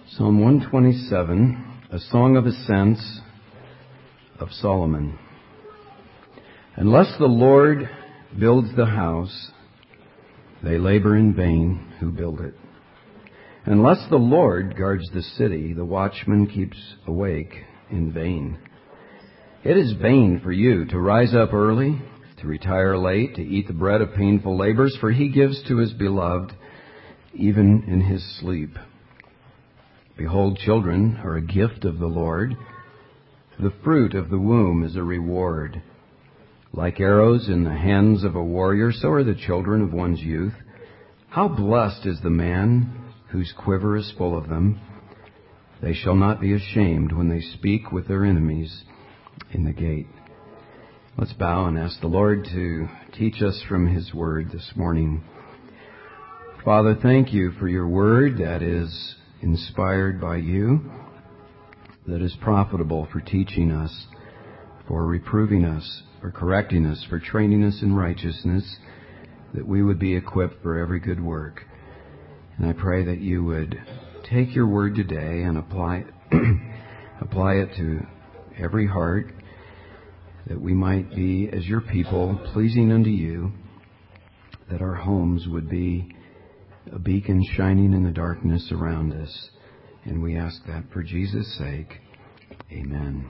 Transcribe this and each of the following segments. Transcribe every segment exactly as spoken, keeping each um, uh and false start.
Psalm one twenty-seven, a song of ascents of Solomon. Unless the Lord builds the house, they labor in vain who build it. Unless the Lord guards the city, the watchman keeps awake in vain. It is vain for you to rise up early, to retire late, to eat the bread of painful labors, for he gives to his beloved even in his sleep. Behold, children are a gift of the Lord. The fruit of the womb is a reward. Like arrows in the hands of a warrior, so are the children of one's youth. How blessed is the man whose quiver is full of them. They shall not be ashamed when they speak with their enemies in the gate. Let's bow and ask the Lord to teach us from His Word this morning. Father, thank you for your Word that is inspired by you, that is profitable for teaching us, for reproving us, for correcting us, for training us in righteousness, that we would be equipped for every good work. And I pray that you would take your word today and apply it, apply it to every heart, that we might be, as your people, pleasing unto you, that our homes would be a beacon shining in the darkness around us. And we ask that for Jesus' sake. Amen.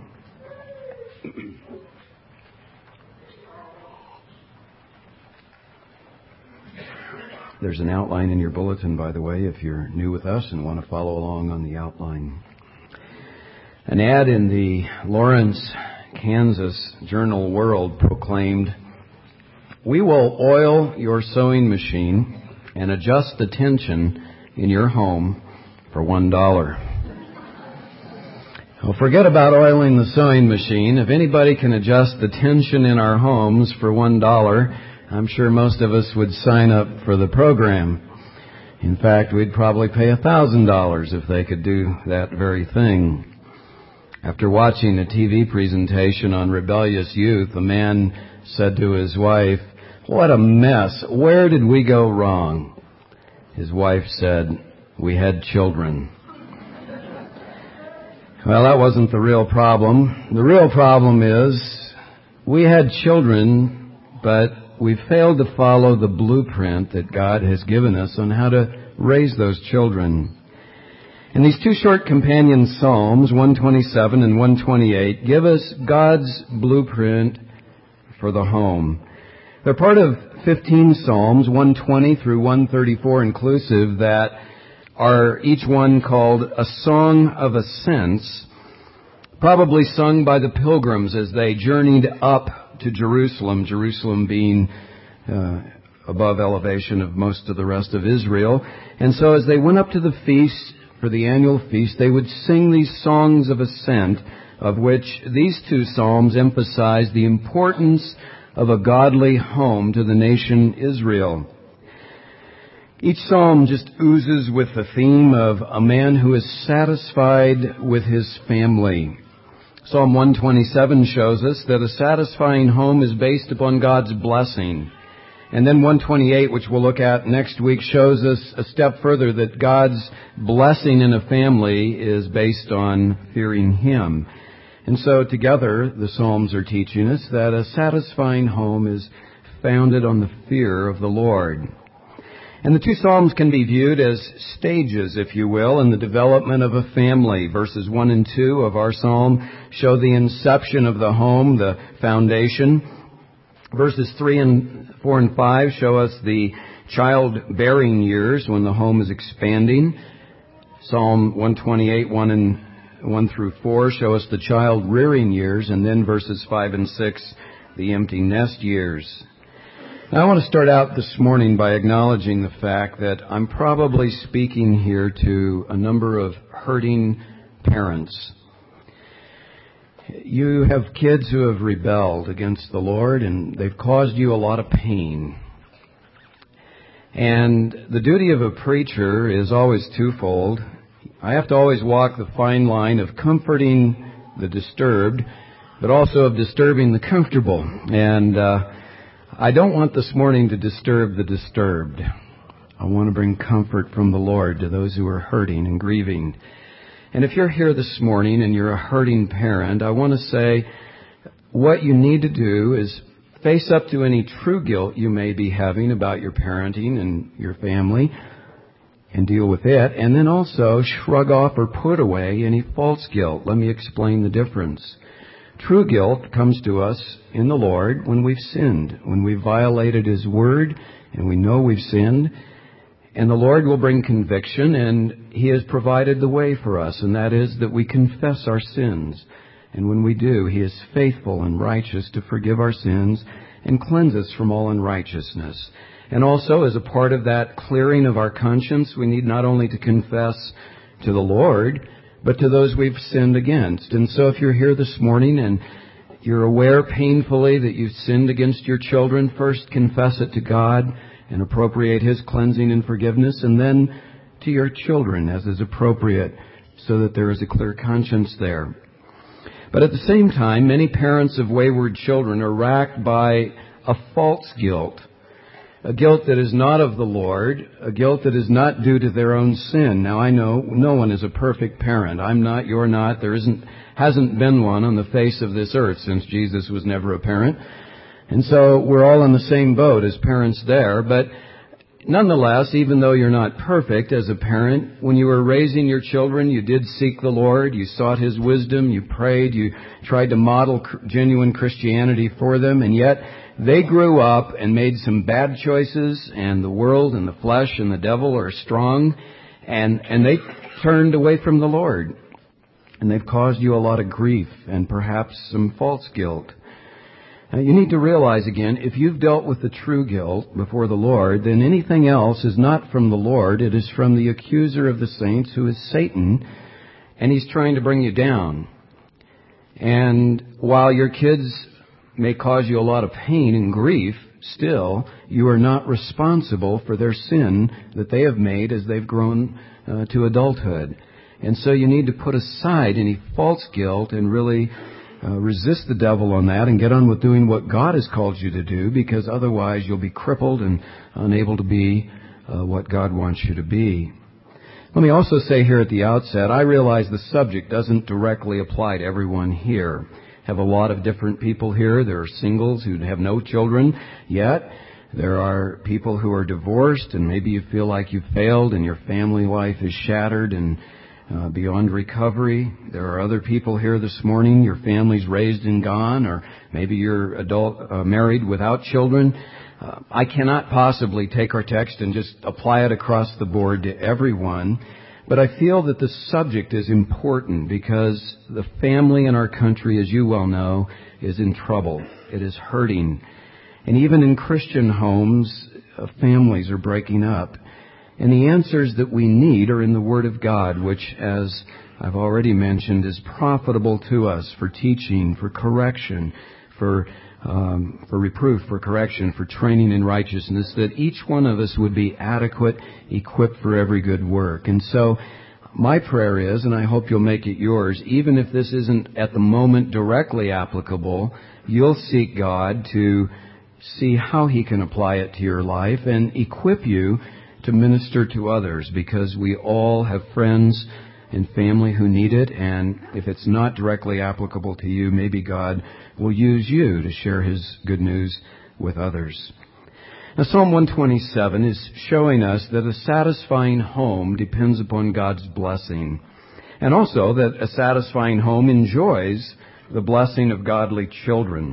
There's an outline in your bulletin, by the way, if you're new with us and want to follow along on the outline. An ad in the Lawrence, Kansas Journal World proclaimed, "We will oil your sewing machine and adjust the tension in your home for one dollar. Well, forget about oiling the sewing machine. If anybody can adjust the tension in our homes for one dollar, I'm sure most of us would sign up for the program. In fact, we'd probably pay one thousand dollars if they could do that very thing. After watching a T V presentation on rebellious youth, a man said to his wife, "What a mess. Where did we go wrong?" His wife said, "We had children." Well, that wasn't the real problem. The real problem is we had children, but we failed to follow the blueprint that God has given us on how to raise those children. And these two short companion psalms, one twenty-seven and one twenty-eight, give us God's blueprint for the home. They're part of fifteen psalms, one twenty through one thirty-four inclusive, that are each one called a song of ascents, probably sung by the pilgrims as they journeyed up to Jerusalem, Jerusalem being uh, above elevation of most of the rest of Israel. And so as they went up to the feast, for the annual feast, they would sing these songs of ascent, of which these two psalms emphasize the importance of a godly home to the nation Israel. Each psalm just oozes with the theme of a man who is satisfied with his family. Psalm one twenty-seven shows us that a satisfying home is based upon God's blessing. And then one twenty-eight, which we'll look at next week, shows us a step further that God's blessing in a family is based on fearing Him. And so together, the Psalms are teaching us that a satisfying home is founded on the fear of the Lord. And the two Psalms can be viewed as stages, if you will, in the development of a family. Verses one and two of our Psalm show the inception of the home, the foundation. Verses three and four and five show us the childbearing years when the home is expanding. Psalm one twenty-eight, one and one through four show us the child rearing years, and then verses five and six, the empty nest years. Now, I want to start out this morning by acknowledging the fact that I'm probably speaking here to a number of hurting parents. You have kids who have rebelled against the Lord, and they've caused you a lot of pain. And the duty of a preacher is always twofold. I have to always walk the fine line of comforting the disturbed, but also of disturbing the comfortable. And uh, I don't want this morning to disturb the disturbed. I want to bring comfort from the Lord to those who are hurting and grieving. And if you're here this morning and you're a hurting parent, I want to say what you need to do is face up to any true guilt you may be having about your parenting and your family and deal with it. And then also shrug off or put away any false guilt. Let me explain the difference. True guilt comes to us in the Lord when we've sinned, when we've violated His Word and we know we've sinned. And the Lord will bring conviction, and He has provided the way for us, and that is that we confess our sins. And when we do, He is faithful and righteous to forgive our sins and cleanse us from all unrighteousness. And also, as a part of that clearing of our conscience, we need not only to confess to the Lord, but to those we've sinned against. And so if you're here this morning and you're aware painfully that you've sinned against your children, first confess it to God and appropriate His cleansing and forgiveness, and then to your children as is appropriate, so that there is a clear conscience there. But at the same time, many parents of wayward children are racked by a false guilt, a guilt that is not of the Lord, a guilt that is not due to their own sin. Now, I know no one is a perfect parent. I'm not, you're not. There isn't, hasn't been one on the face of this earth since Jesus was never a parent. And so we're all in the same boat as parents there. But nonetheless, even though you're not perfect as a parent, when you were raising your children, you did seek the Lord, you sought His wisdom, you prayed, you tried to model genuine Christianity for them, and yet they grew up and made some bad choices, and the world and the flesh and the devil are strong, and, and they turned away from the Lord. And they've caused you a lot of grief and perhaps some false guilt. Now, you need to realize again, if you've dealt with the true guilt before the Lord, then anything else is not from the Lord. It is from the accuser of the saints, who is Satan, and he's trying to bring you down. And while your kids may cause you a lot of pain and grief, still, you are not responsible for their sin that they have made as they've grown uh, to adulthood. And so you need to put aside any false guilt and really Uh, resist the devil on that and get on with doing what God has called you to do, because otherwise you'll be crippled and unable to be uh, what God wants you to be. Let me also say here at the outset, I realize the subject doesn't directly apply to everyone here. Have a lot of different people here. There are singles who have no children yet. There are people who are divorced, and maybe you feel like you've failed and your family life is shattered and Uh, beyond recovery. There are other people here this morning, your family's raised and gone, or maybe you're adult, uh, married without children. Uh, I cannot possibly take our text and just apply it across the board to everyone, but I feel that the subject is important because the family in our country, as you well know, is in trouble. It is hurting. And even in Christian homes, uh, families are breaking up. And the answers that we need are in the Word of God, which, as I've already mentioned, is profitable to us for teaching, for correction, for um, for reproof, for correction, for training in righteousness, that each one of us would be adequate, equipped for every good work. And so my prayer is, and I hope you'll make it yours, even if this isn't at the moment directly applicable, you'll seek God to see how He can apply it to your life and equip you to minister to others, because we all have friends and family who need it, and if it's not directly applicable to you, maybe God will use you to share His good news with others. Now, Psalm one twenty-seven is showing us that a satisfying home depends upon God's blessing, and also that a satisfying home enjoys the blessing of godly children.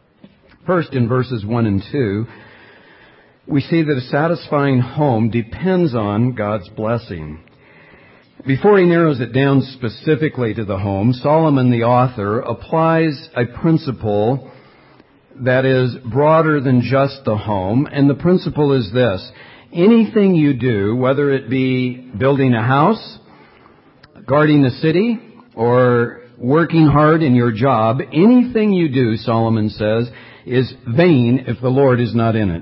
First, in verses one and two, we see that a satisfying home depends on God's blessing. Before he narrows it down specifically to the home, Solomon, the author, applies a principle that is broader than just the home, and the principle is this: anything you do, whether it be building a house, guarding a city, or working hard in your job, anything you do, Solomon says, is vain if the Lord is not in it.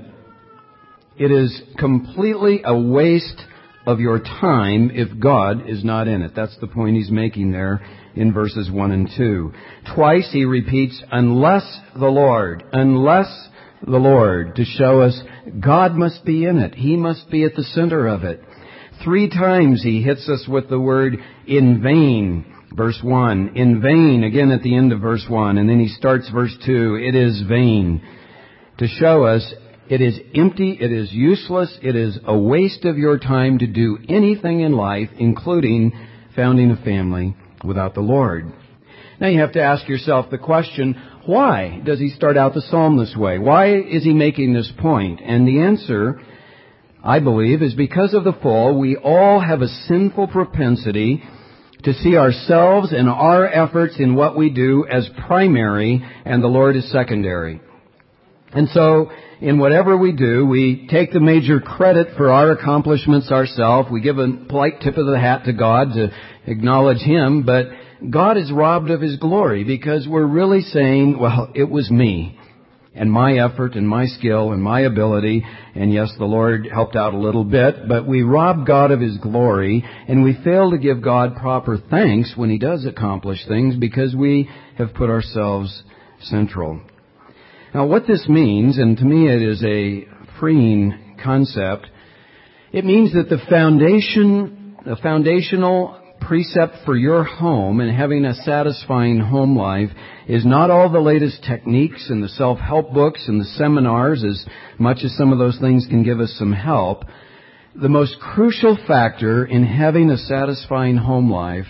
It is completely a waste of your time if God is not in it. That's the point he's making there in verses one and two. Twice he repeats, unless the Lord, unless the Lord, to show us God must be in it. He must be at the center of it. Three times he hits us with the word in vain. Verse one, in vain, again at the end of verse one. And then he starts verse two, it is vain. To show us it is empty, it is useless, it is a waste of your time to do anything in life, including founding a family, without the Lord. Now you have to ask yourself the question, why does he start out the psalm this way? Why is he making this point? And the answer, I believe, is because of the fall, we all have a sinful propensity to see ourselves and our efforts in what we do as primary and the Lord is secondary. And so, in whatever we do, we take the major credit for our accomplishments ourselves. We give a polite tip of the hat to God to acknowledge Him, but God is robbed of His glory because we're really saying, well, it was me and my effort and my skill and my ability. And yes, the Lord helped out a little bit, but we rob God of His glory and we fail to give God proper thanks when He does accomplish things because we have put ourselves central. Now, what this means, and to me it is a freeing concept, it means that the foundation, the foundational precept for your home and having a satisfying home life is not all the latest techniques and the self-help books and the seminars, as much as some of those things can give us some help. The most crucial factor in having a satisfying home life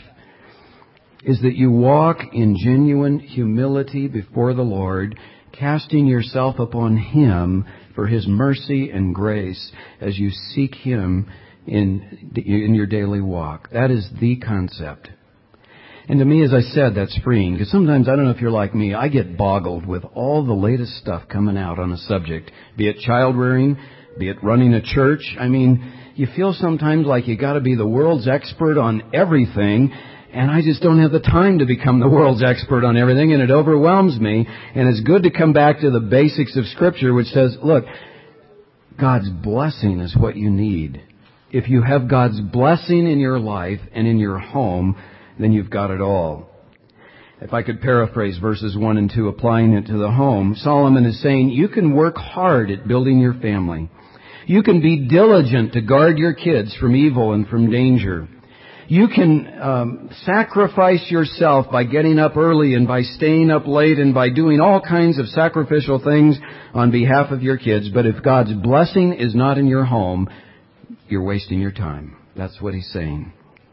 is that you walk in genuine humility before the Lord, casting yourself upon Him for His mercy and grace as you seek Him in in your daily walk. That is the concept. And to me, as I said, that's freeing. Because sometimes, I don't know if you're like me, I get boggled with all the latest stuff coming out on a subject. Be it child rearing, be it running a church. I mean, you feel sometimes like you got to be the world's expert on everything. And I just don't have the time to become the world's expert on everything, and it overwhelms me. And it's good to come back to the basics of Scripture, which says, look, God's blessing is what you need. If you have God's blessing in your life and in your home, then you've got it all. If I could paraphrase verses one and two, applying it to the home, Solomon is saying, you can work hard at building your family. You can be diligent to guard your kids from evil and from danger. You can um, sacrifice yourself by getting up early and by staying up late and by doing all kinds of sacrificial things on behalf of your kids. But if God's blessing is not in your home, you're wasting your time. That's what he's saying.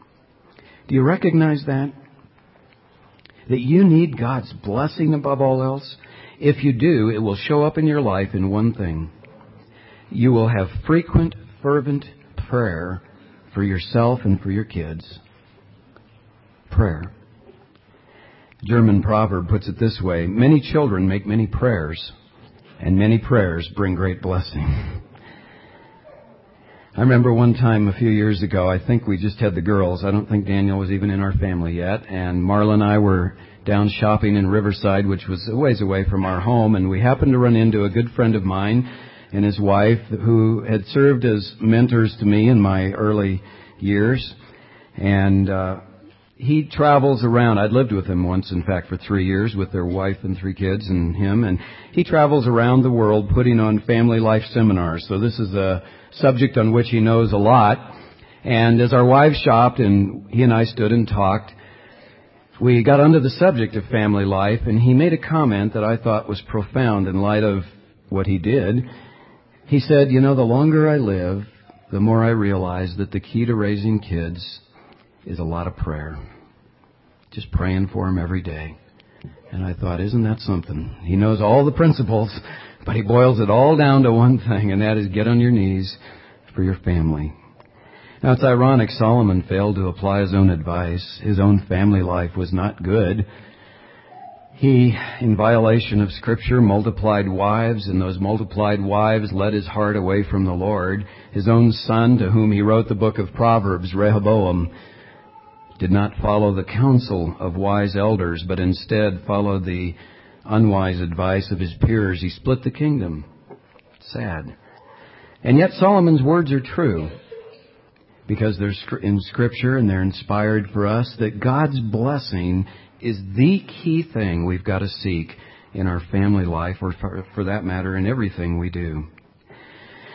Do you recognize that? That you need God's blessing above all else? If you do, it will show up in your life in one thing. You will have frequent, fervent prayer for yourself and for your kids. Prayer. German proverb puts it this way: many children make many prayers, and many prayers bring great blessing. I remember one time a few years ago, I think we just had the girls. I don't think Daniel was even in our family yet. And Marla and I were down shopping in Riverside, which was a ways away from our home. And we happened to run into a good friend of mine and his wife, who had served as mentors to me in my early years. And uh he travels around. I'd lived with him once, in fact, for three years with their wife and three kids and him. And he travels around the world putting on family life seminars. So this is a subject on which he knows a lot. And as our wives shopped and he and I stood and talked, we got onto the subject of family life, and he made a comment that I thought was profound in light of what he did. He said, you know, the longer I live, the more I realize that the key to raising kids is a lot of prayer. Just praying for them every day. And I thought, isn't that something? He knows all the principles, but he boils it all down to one thing, and that is get on your knees for your family. Now, it's ironic Solomon failed to apply his own advice. His own family life was not good. He, in violation of Scripture, multiplied wives, and those multiplied wives led his heart away from the Lord. His own son, to whom he wrote the book of Proverbs, Rehoboam, did not follow the counsel of wise elders, but instead followed the unwise advice of his peers. He split the kingdom. Sad. And yet Solomon's words are true, because they're in Scripture and they're inspired for us, that God's blessing is the key thing we've got to seek in our family life, or for, for that matter, in everything we do.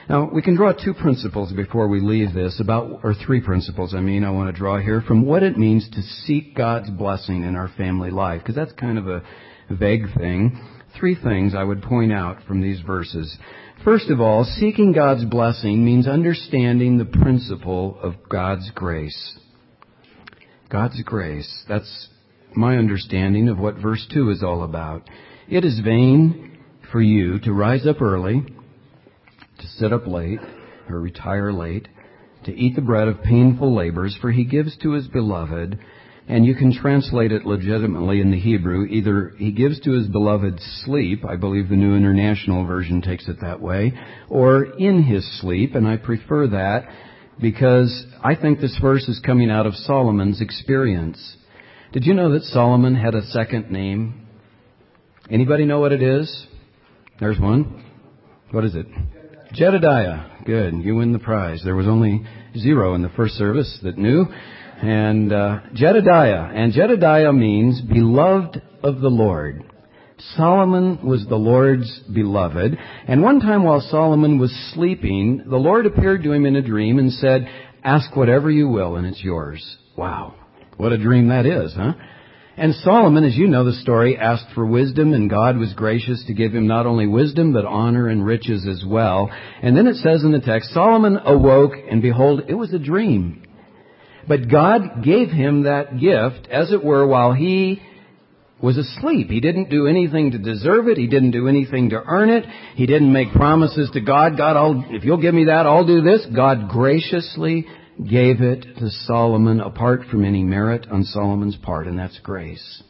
Now, we can draw two principles before we leave this, about, or three principles, I mean, I want to draw here, from what it means to seek God's blessing in our family life, because that's kind of a vague thing. Three things I would point out from these verses. First of all, seeking God's blessing means understanding the principle of God's grace. God's grace. That's my understanding of what verse two is all about. It is vain for you to rise up early, to sit up late, or retire late, to eat the bread of painful labors, for he gives to his beloved, and you can translate it legitimately in the Hebrew, either he gives to his beloved sleep, I believe the New International Version takes it that way, or in his sleep, and I prefer that because I think this verse is coming out of Solomon's experience. Did you know that Solomon had a second name? Anybody know what it is? There's one. What is it? Jedediah. Good. You win the prize. There was only zero in the first service that knew. And uh, Jedediah. And Jedediah means beloved of the Lord. Solomon was the Lord's beloved. And one time while Solomon was sleeping, the Lord appeared to him in a dream and said, ask whatever you will and it's yours. Wow. What a dream that is, huh? And Solomon, as you know the story, asked for wisdom, and God was gracious to give him not only wisdom, but honor and riches as well. And then it says in the text, Solomon awoke, and behold, it was a dream. But God gave him that gift, as it were, while he was asleep. He didn't do anything to deserve it. He didn't do anything to earn it. He didn't make promises to God. God, I'll, if you'll give me that, I'll do this. God graciously gave it to Solomon apart from any merit on Solomon's part, and that's grace.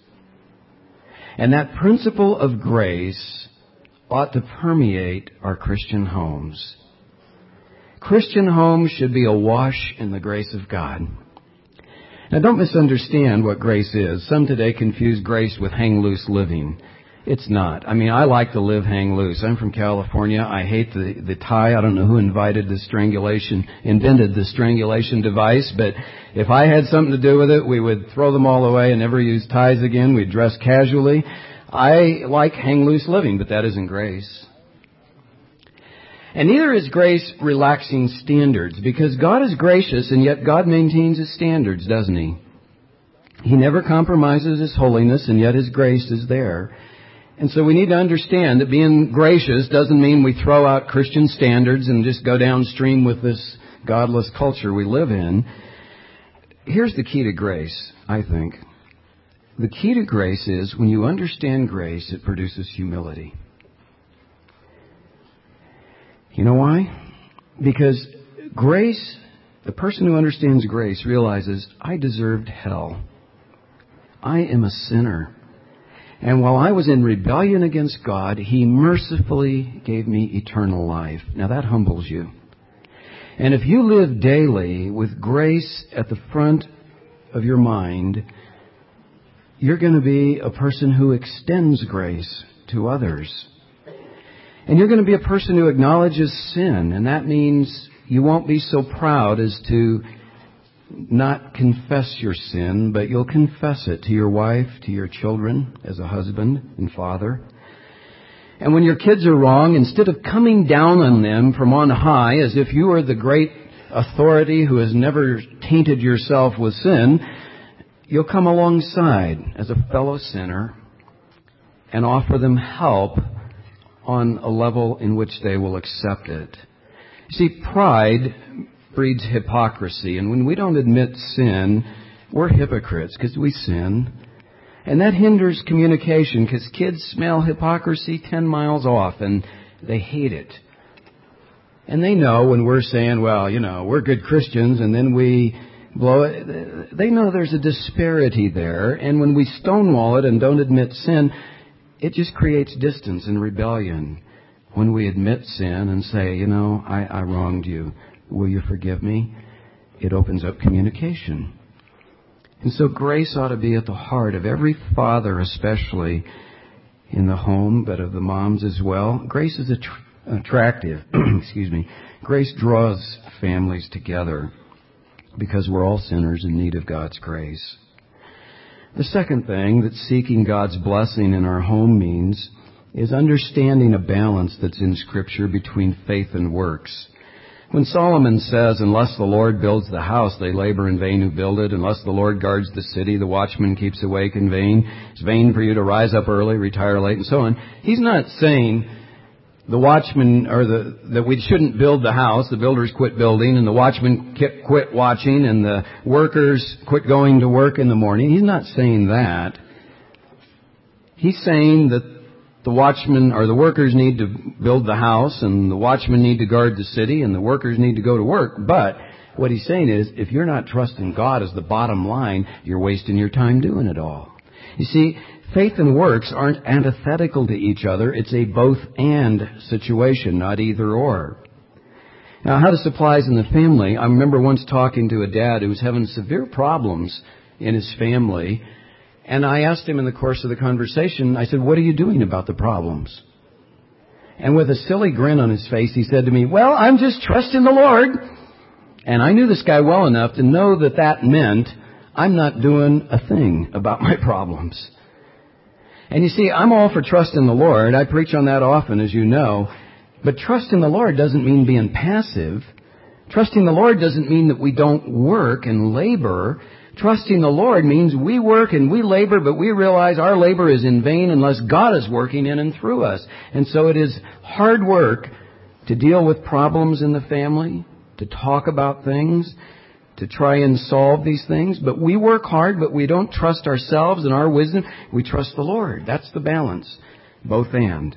And that principle of grace ought to permeate our Christian homes. Christian homes should be awash in the grace of God. Now, don't misunderstand what grace is. Some today confuse grace with hang loose living. It's not. I mean, I like to live hang loose. I'm from California. I hate the, the tie. I don't know who invited the strangulation, invented the strangulation device, but if I had something to do with it, we would throw them all away and never use ties again. We'd dress casually. I like hang loose living, but that isn't grace. And neither is grace relaxing standards, because God is gracious and yet God maintains His standards, doesn't He? He never compromises His holiness and yet His grace is there. And so we need to understand that being gracious doesn't mean we throw out Christian standards and just go downstream with this godless culture we live in. Here's the key to grace, I think. The key to grace is when you understand grace, it produces humility. You know why? Because grace, the person who understands grace realizes, I deserved hell. I am a sinner. And while I was in rebellion against God, He mercifully gave me eternal life. Now that humbles you. And if you live daily with grace at the front of your mind, you're going to be a person who extends grace to others. And you're going to be a person who acknowledges sin. And that means you won't be so proud as to not confess your sin, but you'll confess it to your wife, to your children, as a husband and father. And when your kids are wrong, instead of coming down on them from on high as if you are the great authority who has never tainted yourself with sin, you'll come alongside as a fellow sinner and offer them help on a level in which they will accept it. See, pride breeds hypocrisy. And when we don't admit sin, we're hypocrites because we sin. And that hinders communication because kids smell hypocrisy ten miles off and they hate it. And they know when we're saying, well, you know, we're good Christians and then we blow it. They know there's a disparity there. And when we stonewall it and don't admit sin, it just creates distance and rebellion. When we admit sin and say, you know, I, I wronged you. Will you forgive me? It opens up communication. And so grace ought to be at the heart of every father, especially in the home, but of the moms as well. Grace is att- attractive. Excuse me. Grace draws families together because we're all sinners in need of God's grace. The second thing that seeking God's blessing in our home means is understanding a balance that's in Scripture between faith and works. When Solomon says, unless the Lord builds the house, they labor in vain who build it. Unless the Lord guards the city, the watchman keeps awake in vain. It's vain for you to rise up early, retire late, and so on. He's not saying the watchman, or the, that we shouldn't build the house, the builders quit building, and the watchmen quit watching, and the workers quit going to work in the morning. He's not saying that. He's saying that the watchmen or the workers need to build the house, and the watchmen need to guard the city, and the workers need to go to work. But what he's saying is, if you're not trusting God as the bottom line, you're wasting your time doing it all. You see, faith and works aren't antithetical to each other. It's a both-and situation, not either-or. Now, how this applies in the family, I remember once talking to a dad who was having severe problems in his family. And I asked him in the course of the conversation, I said, what are you doing about the problems? And with a silly grin on his face, he said to me, well, I'm just trusting the Lord. And I knew this guy well enough to know that that meant I'm not doing a thing about my problems. And you see, I'm all for trusting the Lord. I preach on that often, as you know. But trusting the Lord doesn't mean being passive. Trusting the Lord doesn't mean that we don't work and labor. Trusting the Lord means we work and we labor, but we realize our labor is in vain unless God is working in and through us. And so it is hard work to deal with problems in the family, to talk about things, to try and solve these things. But we work hard, but we don't trust ourselves and our wisdom. We trust the Lord. That's the balance, both and.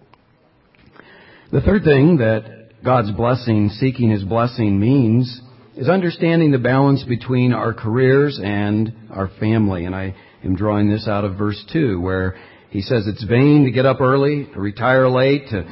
The third thing that God's blessing, seeking His blessing means is understanding the balance between our careers and our family. And I am drawing this out of verse two, where he says it's vain to get up early, to retire late, to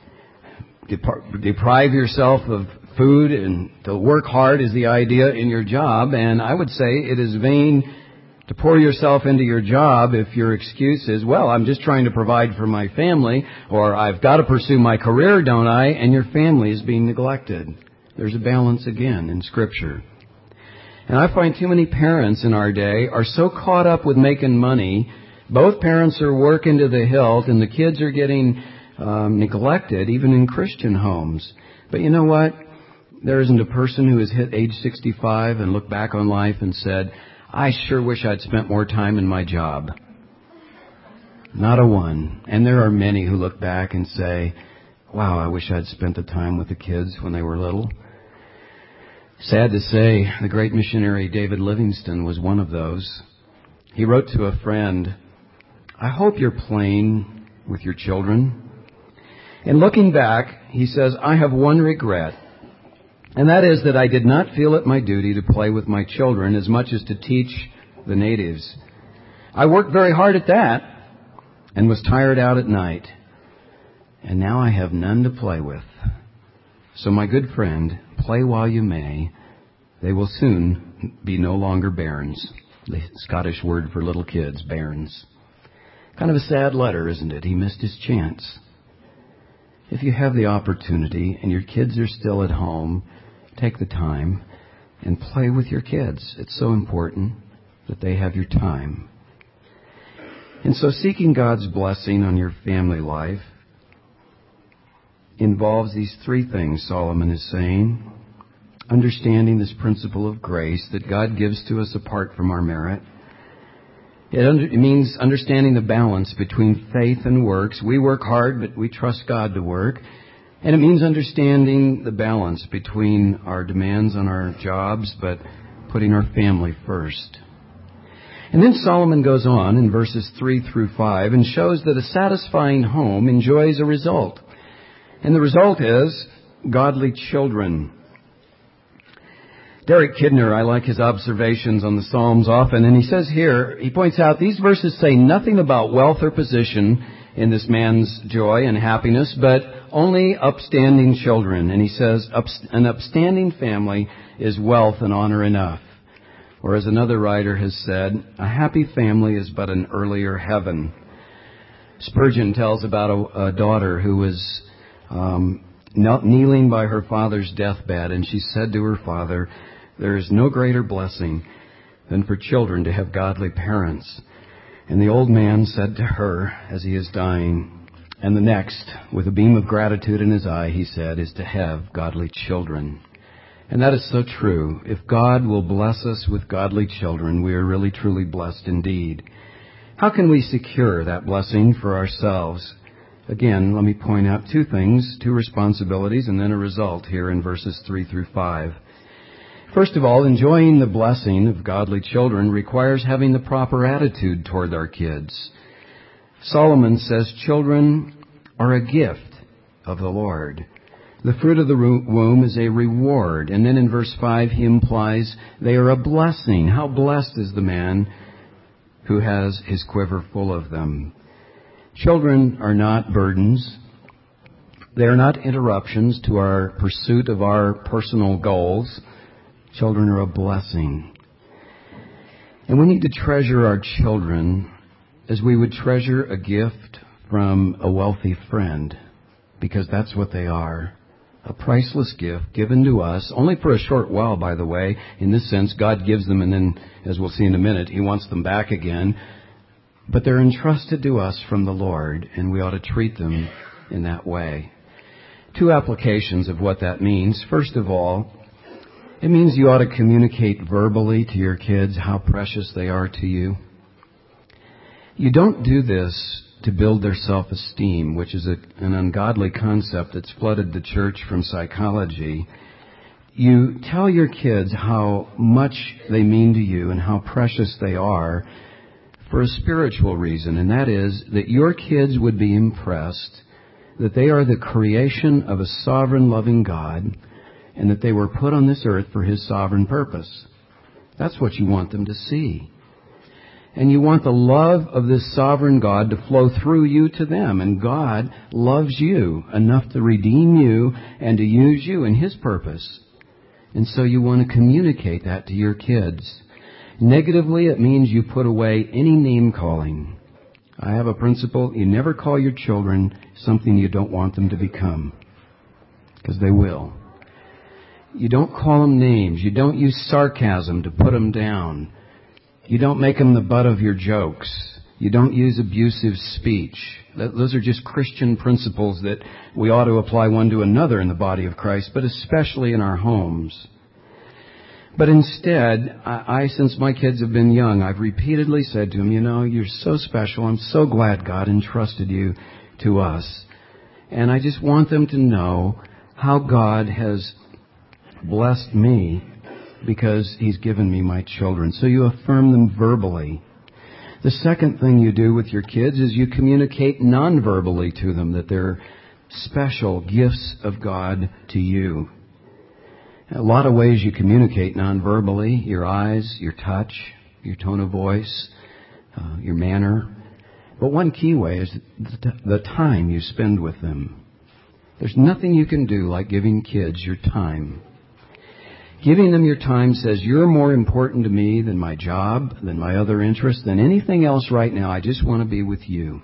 deprive yourself of food, and to work hard is the idea in your job. And I would say it is vain to pour yourself into your job if your excuse is, well, I'm just trying to provide for my family, or I've got to pursue my career, don't I? And your family is being neglected. There's a balance again in Scripture. And I find too many parents in our day are so caught up with making money. Both parents are working to the hilt, and the kids are getting um, neglected, even in Christian homes. But you know what? There isn't a person who has hit age sixty-five and looked back on life and said, I sure wish I'd spent more time in my job. Not a one. And there are many who look back and say, wow, I wish I'd spent the time with the kids when they were little. Sad to say, the great missionary David Livingstone was one of those. He wrote to a friend, I hope you're playing with your children. And looking back, he says, I have one regret, and that is that I did not feel it my duty to play with my children as much as to teach the natives. I worked very hard at that and was tired out at night. And now I have none to play with. So my good friend, play while you may. They will soon be no longer bairns. The Scottish word for little kids, bairns. Kind of a sad letter, isn't it? He missed his chance. If you have the opportunity and your kids are still at home, take the time and play with your kids. It's so important that they have your time. And so seeking God's blessing on your family life involves these three things Solomon is saying. Understanding this principle of grace that God gives to us apart from our merit. It, under, it means understanding the balance between faith and works. We work hard, but we trust God to work. And it means understanding the balance between our demands on our jobs, but putting our family first. And then Solomon goes on in verses three through five and shows that a satisfying home enjoys a result. And the result is godly children. Derek Kidner, I like his observations on the Psalms often, and he says here, he points out, these verses say nothing about wealth or position in this man's joy and happiness, but only upstanding children. And he says, an upstanding family is wealth and honor enough. Or as another writer has said, a happy family is but an earlier heaven. Spurgeon tells about a, a daughter who was um, kneeling by her father's deathbed, and she said to her father, there is no greater blessing than for children to have godly parents. And the old man said to her as he is dying, And the next, with a beam of gratitude in his eye, he said, is to have godly children. And that is so true. If God will bless us with godly children, we are really truly blessed indeed. How can we secure that blessing for ourselves? Again, let me point out two things, two responsibilities, and then a result here in verses three through five. First of all, enjoying the blessing of godly children requires having the proper attitude toward our kids. Solomon says children are a gift of the Lord. The fruit of the womb is a reward. And then in verse five, he implies they are a blessing. How blessed is the man who has his quiver full of them. Children are not burdens. They are not interruptions to our pursuit of our personal goals. Children are a blessing. And we need to treasure our children as we would treasure a gift from a wealthy friend, because that's what they are. A priceless gift given to us, only for a short while, by the way. In this sense, God gives them, and then, as we'll see in a minute, He wants them back again. But they're entrusted to us from the Lord, and we ought to treat them in that way. Two applications of what that means. First of all, it means you ought to communicate verbally to your kids how precious they are to you. You don't do this to build their self-esteem, which is a, an ungodly concept that's flooded the church from psychology. You tell your kids how much they mean to you and how precious they are for a spiritual reason, and that is that your kids would be impressed that they are the creation of a sovereign, loving God, and that they were put on this earth for His sovereign purpose. That's what you want them to see. And you want the love of this sovereign God to flow through you to them. And God loves you enough to redeem you and to use you in His purpose. And so you want to communicate that to your kids. Negatively, it means you put away any name calling. I have a principle: you never call your children something you don't want them to become, because they will. You don't call them names. You don't use sarcasm to put them down. You don't make them the butt of your jokes. You don't use abusive speech. Those are just Christian principles that we ought to apply one to another in the body of Christ, but especially in our homes. But instead, I, I, since my kids have been young, I've repeatedly said to them, you know, you're so special. I'm so glad God entrusted you to us. And I just want them to know how God has blessed me because He's given me my children. So you affirm them verbally. The second thing you do with your kids is you communicate non-verbally to them that they're special gifts of God to you. A lot of ways you communicate non-verbally: your eyes, your touch, your tone of voice, uh, your manner. But one key way is the time you spend with them. There's nothing you can do like giving kids your time. Giving them your time says, you're more important to me than my job, than my other interests, than anything else right now. I just want to be with you.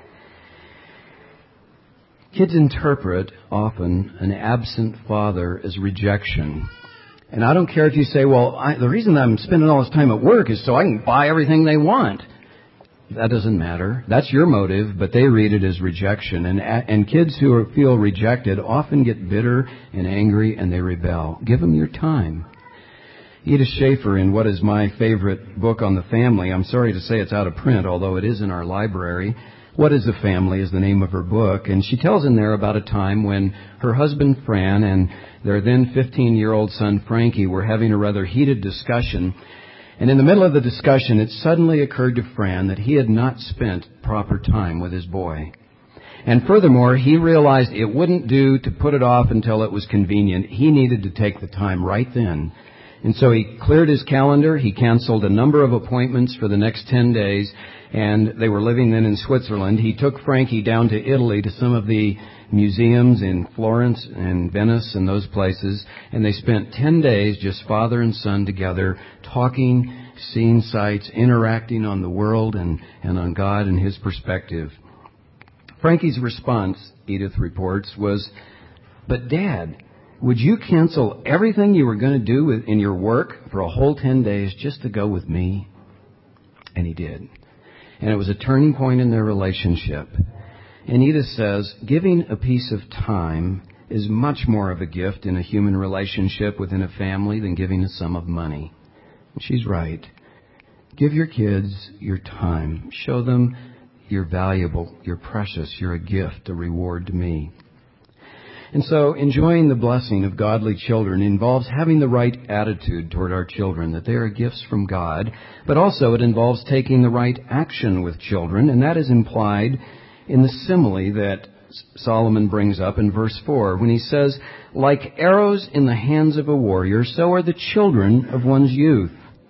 Kids interpret often an absent father as rejection. And I don't care if you say, well, I, the reason I'm spending all this time at work is so I can buy everything they want. That doesn't matter. That's your motive, but they read it as rejection. And and kids who are, feel rejected often get bitter and angry, and they rebel. Give them your time. Edith Schaefer, in what is my favorite book on the family, I'm sorry to say it's out of print, although it is in our library. What is a Family is the name of her book. And she tells in there about a time when her husband, Fran, and their then fifteen-year-old son, Frankie, were having a rather heated discussion. And in the middle of the discussion, it suddenly occurred to Fran that he had not spent proper time with his boy. And furthermore, he realized it wouldn't do to put it off until it was convenient. He needed to take the time right then. And so he cleared his calendar. He canceled a number of appointments for the next ten days. And they were living then in Switzerland. He took Frankie down to Italy to some of the museums in Florence and Venice and those places. And they spent ten days, just father and son together, talking, seeing sights, interacting on the world and, and on God and His perspective. Frankie's response, Edith reports, was, but Dad, would you cancel everything you were going to do in your work for a whole ten days just to go with me? And he did. And it was a turning point in their relationship. And Edith says, giving a piece of time is much more of a gift in a human relationship within a family than giving a sum of money. And she's right. Give your kids your time. Show them you're valuable, you're precious, you're a gift, a reward to me. And so enjoying the blessing of godly children involves having the right attitude toward our children, that they are gifts from God, but also it involves taking the right action with children, and that is implied in the simile that Solomon brings up in verse four, when he says, like arrows in the hands of a warrior, so are the children of one's youth.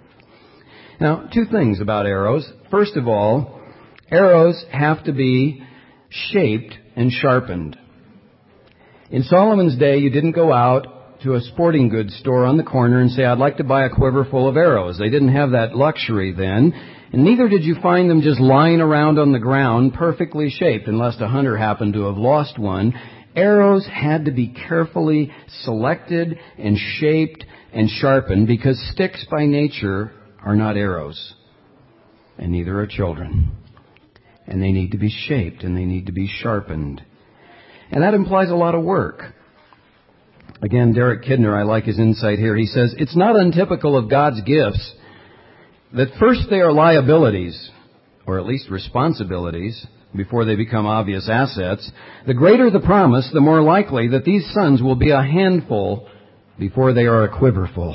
Now, two things about arrows. First of all, arrows have to be shaped and sharpened. In Solomon's day, you didn't go out to a sporting goods store on the corner and say, I'd like to buy a quiver full of arrows. They didn't have that luxury then. And neither did you find them just lying around on the ground perfectly shaped, unless a hunter happened to have lost one. Arrows had to be carefully selected and shaped and sharpened, because sticks by nature are not arrows, and neither are children. And they need to be shaped and they need to be sharpened. And that implies a lot of work. Again, Derek Kidner, I like his insight here. He says, it's not untypical of God's gifts that first they are liabilities, or at least responsibilities, before they become obvious assets. The greater the promise, the more likely that these sons will be a handful before they are a quiverful.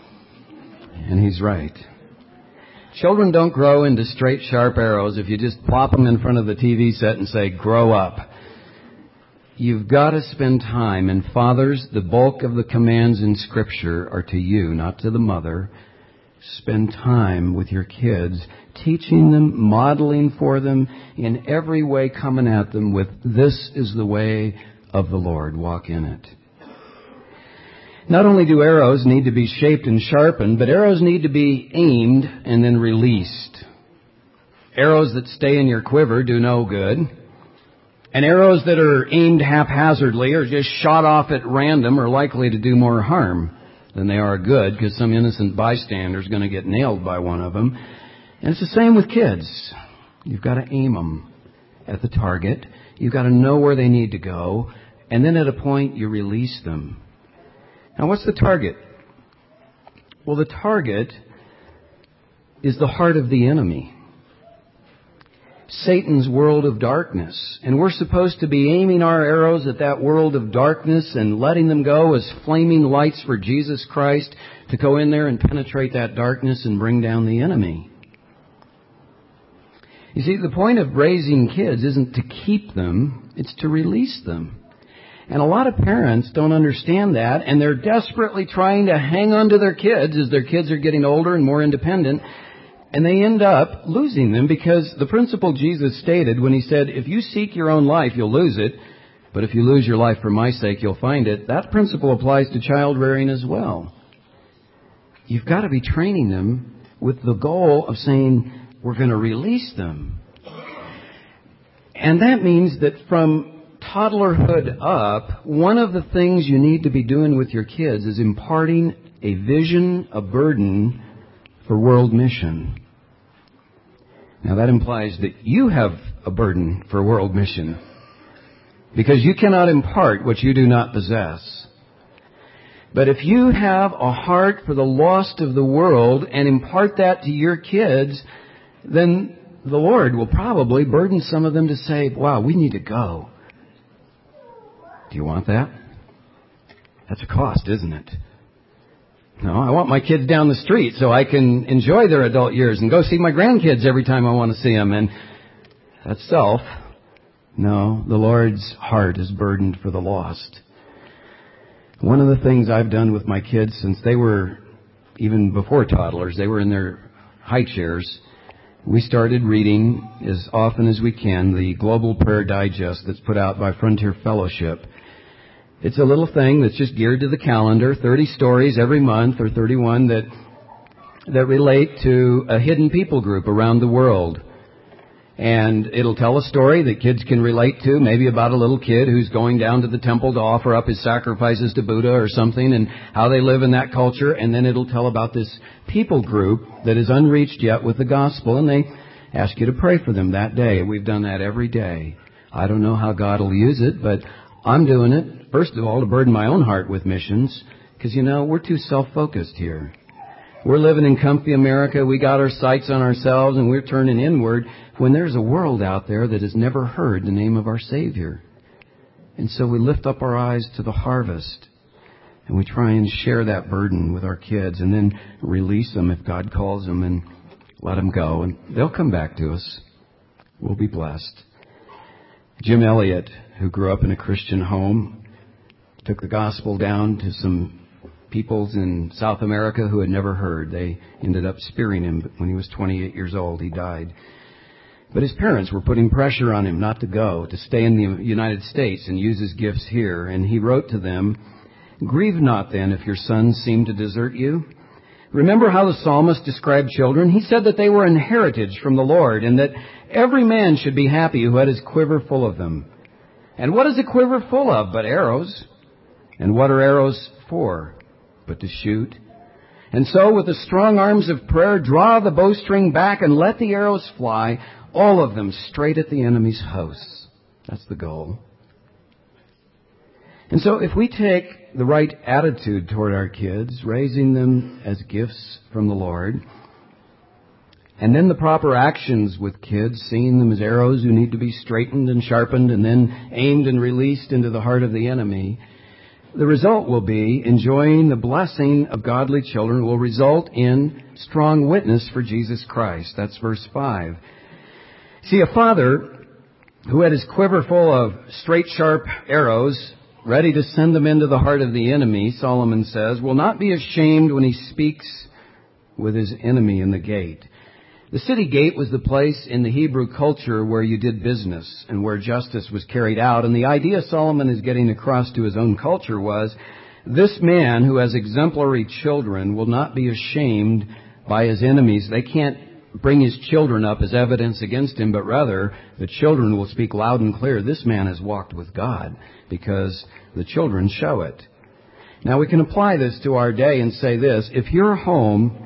And he's right. Children don't grow into straight, sharp arrows if you just plop them in front of the T V set and say, grow up. You've got to spend time. And fathers, the bulk of the commands in Scripture are to you, not to the mother. Spend time with your kids, teaching them, modeling for them, in every way coming at them with, this is the way of the Lord. Walk in it. Not only do arrows need to be shaped and sharpened, but arrows need to be aimed and then released. Arrows that stay in your quiver do no good. And arrows that are aimed haphazardly or just shot off at random are likely to do more harm than they are good, because some innocent bystander is going to get nailed by one of them. And it's the same with kids. You've got to aim them at the target. You've got to know where they need to go. And then at a point, you release them. Now, what's the target? Well, the target is the heart of the enemy. Satan's world of darkness. And we're supposed to be aiming our arrows at that world of darkness and letting them go as flaming lights for Jesus Christ to go in there and penetrate that darkness and bring down the enemy. You see, the point of raising kids isn't to keep them, it's to release them. And a lot of parents don't understand that, and they're desperately trying to hang on to their kids as their kids are getting older and more independent. And they end up losing them, because the principle Jesus stated when he said, if you seek your own life, you'll lose it. But if you lose your life for my sake, you'll find it. That principle applies to child rearing as well. You've got to be training them with the goal of saying, we're going to release them. And that means that from toddlerhood up, one of the things you need to be doing with your kids is imparting a vision, a burden for world mission. Now that implies that you have a burden for world mission, because you cannot impart what you do not possess. But if you have a heart for the lost of the world and impart that to your kids, then the Lord will probably burden some of them to say, wow, we need to go. Do you want that? That's a cost, isn't it? No, I want my kids down the street so I can enjoy their adult years and go see my grandkids every time I want to see them. And that's self. No, the Lord's heart is burdened for the lost. One of the things I've done with my kids since they were, even before toddlers, they were in their high chairs, we started reading as often as we can the Global Prayer Digest that's put out by Frontier Fellowship. It's a little thing that's just geared to the calendar, thirty stories every month, or thirty-one, that that relate to a hidden people group around the world. And it'll tell a story that kids can relate to, maybe about a little kid who's going down to the temple to offer up his sacrifices to Buddha or something, and how they live in that culture. And then it'll tell about this people group that is unreached yet with the gospel, and they ask you to pray for them that day. We've done that every day. I don't know how God will use it, but I'm doing it, first of all, to burden my own heart with missions, because, you know, we're too self-focused here. We're living in comfy America. We got our sights on ourselves, and we're turning inward when there's a world out there that has never heard the name of our Savior. And so we lift up our eyes to the harvest, and we try and share that burden with our kids, and then release them if God calls them, and let them go. And they'll come back to us. We'll be blessed. Jim Elliot, who grew up in a Christian home, took the gospel down to some peoples in South America who had never heard. They ended up spearing him, but when he was twenty-eight years old, he died. But his parents were putting pressure on him not to go, to stay in the United States and use his gifts here. And he wrote to them, "Grieve not then if your sons seem to desert you. Remember how the psalmist described children. He said that they were an heritage from the Lord, and that every man should be happy who had his quiver full of them. And what is a quiver full of but arrows? And what are arrows for but to shoot? And so with the strong arms of prayer, draw the bowstring back and let the arrows fly, all of them straight at the enemy's hosts." That's the goal. And so if we take the right attitude toward our kids, raising them as gifts from the Lord, and then the proper actions with kids, seeing them as arrows who need to be straightened and sharpened and then aimed and released into the heart of the enemy, the result will be enjoying the blessing of godly children will result in strong witness for Jesus Christ. That's verse five. See, a father who had his quiver full of straight, sharp arrows, ready to send them into the heart of the enemy, Solomon says, will not be ashamed when he speaks with his enemy in the gate. The city gate was the place in the Hebrew culture where you did business and where justice was carried out. And the idea Solomon is getting across to his own culture was, this man who has exemplary children will not be ashamed by his enemies. They can't bring his children up as evidence against him, but rather the children will speak loud and clear, this man has walked with God, because the children show it. Now we can apply this to our day and say this: if your home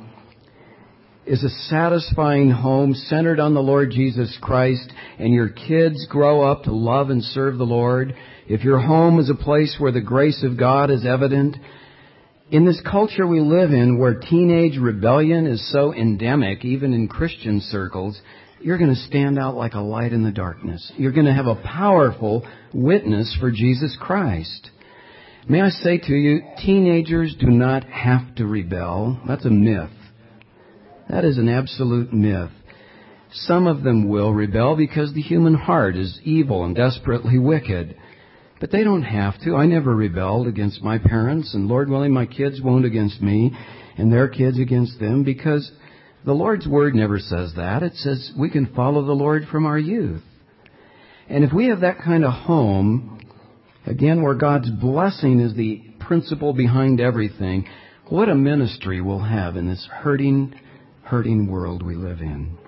is a satisfying home centered on the Lord Jesus Christ, and your kids grow up to love and serve the Lord, if your home is a place where the grace of God is evident, in this culture we live in where teenage rebellion is so endemic, even in Christian circles, you're going to stand out like a light in the darkness. You're going to have a powerful witness for Jesus Christ. May I say to you, teenagers do not have to rebel. That's a myth. That is an absolute myth. Some of them will rebel because the human heart is evil and desperately wicked. But they don't have to. I never rebelled against my parents, and Lord willing, my kids won't against me, and their kids against them, because the Lord's Word never says that. It says we can follow the Lord from our youth. And if we have that kind of home, again, where God's blessing is the principle behind everything, what a ministry we'll have in this hurting, hurting world we live in.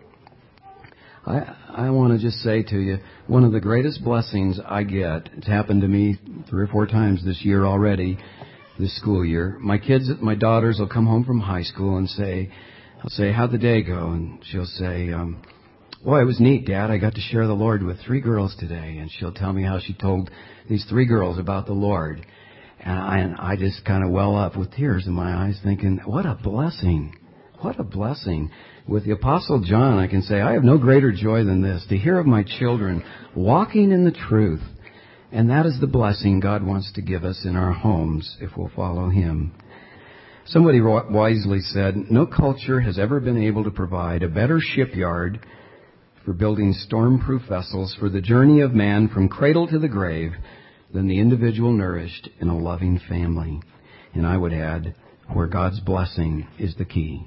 I, I want to just say to you, one of the greatest blessings I get, it's happened to me three or four times this year already, this school year. My kids, my daughters will come home from high school and say, I'll say, how'd the day go? And she'll say, um, boy, it was neat, Dad. I got to share the Lord with three girls today. And she'll tell me how she told these three girls about the Lord. And I, and I just kind of well up with tears in my eyes thinking, what a blessing. What a blessing. With the Apostle John, I can say, I have no greater joy than this, to hear of my children walking in the truth. And that is the blessing God wants to give us in our homes if we'll follow Him. Somebody wisely said, no culture has ever been able to provide a better shipyard for building storm-proof vessels for the journey of man from cradle to the grave than the individual nourished in a loving family. And I would add, where God's blessing is the key.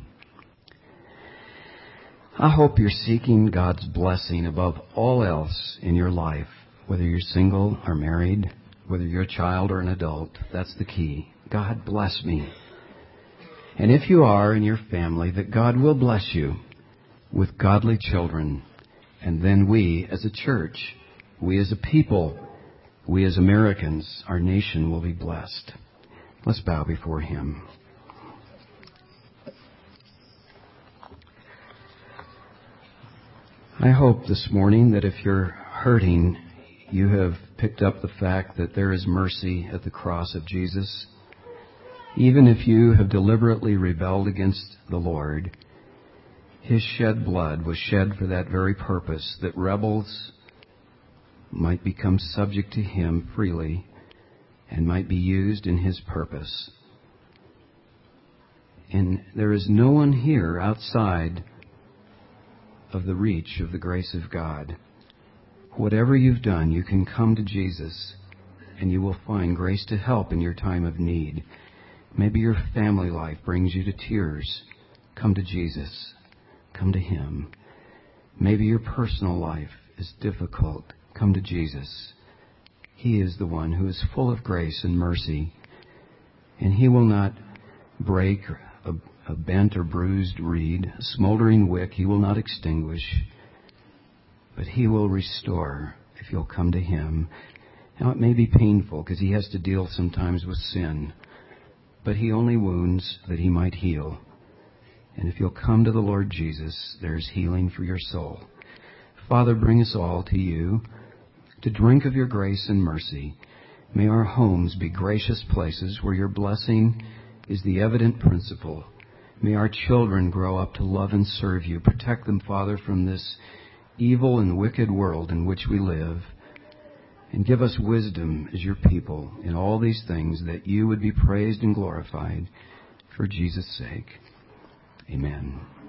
I hope you're seeking God's blessing above all else in your life, whether you're single or married, whether you're a child or an adult. That's the key. God bless me. And if you are in your family, that God will bless you with godly children. And then we as a church, we as a people, we as Americans, our nation will be blessed. Let's bow before Him. I hope this morning that if you're hurting, you have picked up the fact that there is mercy at the cross of Jesus, even if you have deliberately rebelled against the Lord, His shed blood was shed for that very purpose, that rebels might become subject to Him freely and might be used in His purpose. And there is no one here outside of the reach of the grace of God. Whatever you've done, you can come to Jesus and you will find grace to help in your time of need. Maybe your family life brings you to tears. Come to Jesus. Come to Him. Maybe your personal life is difficult. Come to Jesus. He is the one who is full of grace and mercy, and He will not break a, a bent or bruised reed, a smoldering wick He will not extinguish, but He will restore if you'll come to Him. Now, it may be painful because He has to deal sometimes with sin, but He only wounds that He might heal. And if you'll come to the Lord Jesus, there's healing for your soul. Father, bring us all to You to drink of Your grace and mercy. May our homes be gracious places where Your blessing is the evident principle. May our children grow up to love and serve You. Protect them, Father, from this evil and wicked world in which we live. And give us wisdom as Your people in all these things, that You would be praised and glorified for Jesus' sake. Amen.